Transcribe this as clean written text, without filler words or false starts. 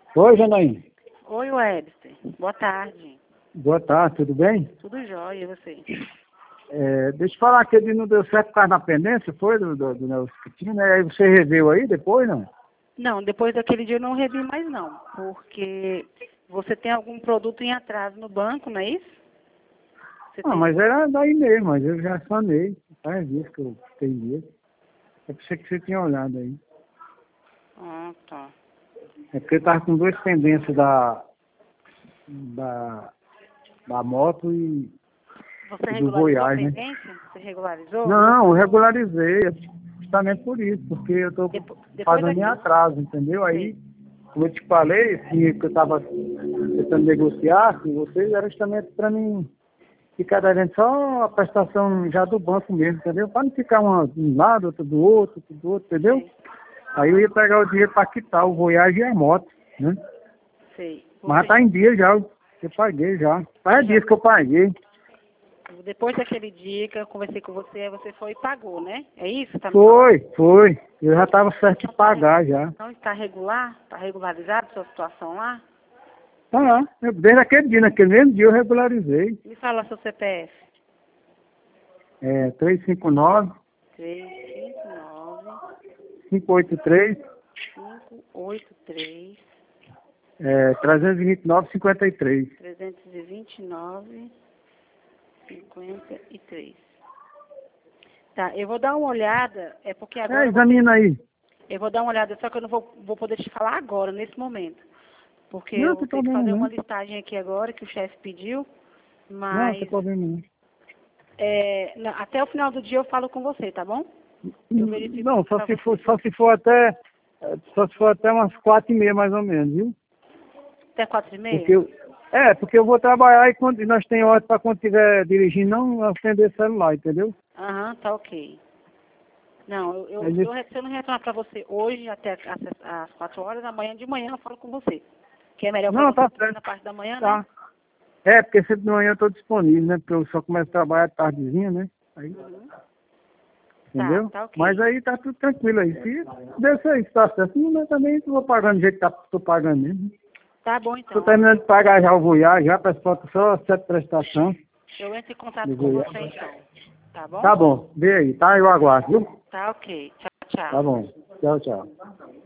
Oi, Janaína. Oi, Webster. Boa tarde. Boa tarde, tudo bem? Tudo jóia, e você? Deixa eu falar que ele não deu certo por causa da pendência, foi do negócio que tinha, né? Aí você reveu aí depois, não? Não, depois daquele dia eu não revi mais não, porque você tem algum produto em atraso no banco, não é isso? Você Ah, tem... mas era daí mesmo, mas eu já sanei. Faz dias que eu tenho medo. É por isso que você tinha olhado aí. Ah, tá. É porque eu tava com duas pendências da moto e Você do regularizou a Voyage, né? pendência? Você regularizou? Não, eu regularizei, justamente por isso, porque eu tô Depois pagando em daquele... atraso, entendeu? Aí, Sei. como eu te falei, que eu estava tentando negociar com vocês, era justamente para mim ficar devendo só a prestação já do banco mesmo, entendeu? Para não ficar de um lado, outro do outro, entendeu? Sei. Aí eu ia pegar o dinheiro para quitar o Voyage e a moto, né? Sei. Mas tá em dia já, eu paguei já. Faz dias que eu paguei. Depois daquele dia que eu conversei com você, você foi e pagou, né? É isso? Tá me falando? Foi. Eu já estava certo de pagar já. Não está regular? Está regularizada a sua situação lá? Tá, desde aquele dia, naquele mesmo dia eu regularizei. Me fala seu CPF. 359 359 583 583 329 53. 329 53. Tá, eu vou dar uma olhada, é porque agora Examina aí. eu vou dar uma olhada, só que eu não vou poder te falar agora, nesse momento. Porque Não, eu tem tenho que problema fazer uma não. listagem aqui agora que o chefe pediu, Não, tem mas problema não. até o final do dia eu falo com você, tá bom? Eu verifico Não, tudo pra você. só se for até umas 4h30 mais ou menos, viu? Até 4h30? Porque eu vou trabalhar e quando nós tem hora para quando estiver dirigindo, não acender celular, entendeu? Aham, tá ok. Não, se eu não retornar pra você hoje até às 4 horas, amanhã de manhã eu falo com você. Que é melhor pra Não, você tá também certo. na parte da manhã, né? Tá. Porque sempre de manhã eu estou disponível, né? Porque eu só começo a trabalhar tardezinha, né? Aí, entendeu? Tá ok. Mas aí tá tudo tranquilo aí. Se desse aí, se tá certo, mas também eu vou pagando do jeito que tô pagando mesmo. Tá bom Tô então. terminando de pagar já o Voyage, já peço falta só 7 prestações. Eu entro em contato Do com Voyage. você então. Tá bom? Tá bom, vê aí, tá? Eu aguardo, viu? Tá ok. Tchau, Tá tchau. bom. Tchau, tchau.